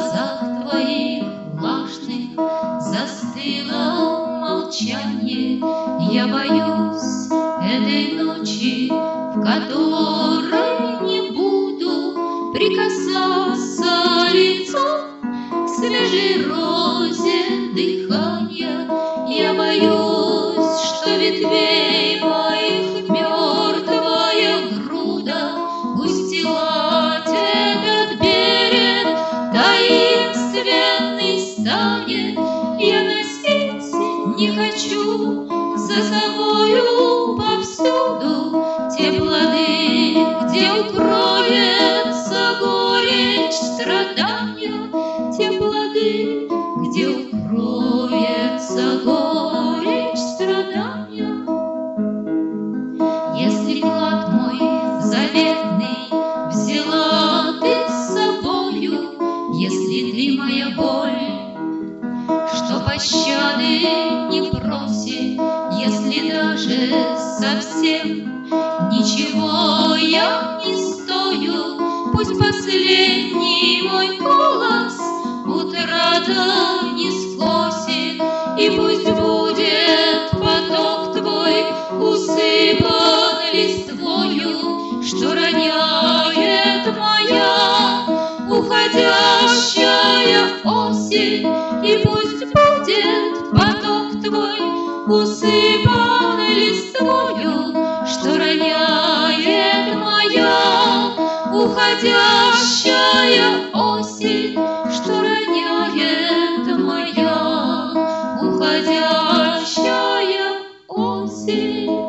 глазах твоих влажных застыло молчанье. Я боюсь этой ночи, в которой не буду прикасаться лицом к свежей розе дыхания. Я боюсь, что ветвей моих мертвая груда устилать этот берег таинственный станет. Я носить не хочу за собою повсюду те плоды, где укроется горечь страдания, те плоды, где укроется горечь страдания. Если клад мой заветный взяла ты с собою, если ты моя боль, что пощады не просит, если даже совсем ничего я не стою, пусть последний мой голос утрата не скосит, и пусть будет поток твой усыпан листвою, что роняет моя уходящая осень, и пусть будет поток твой усыпан листвою, что роняет моя уходящая осень, что роняет моя уходящая осень.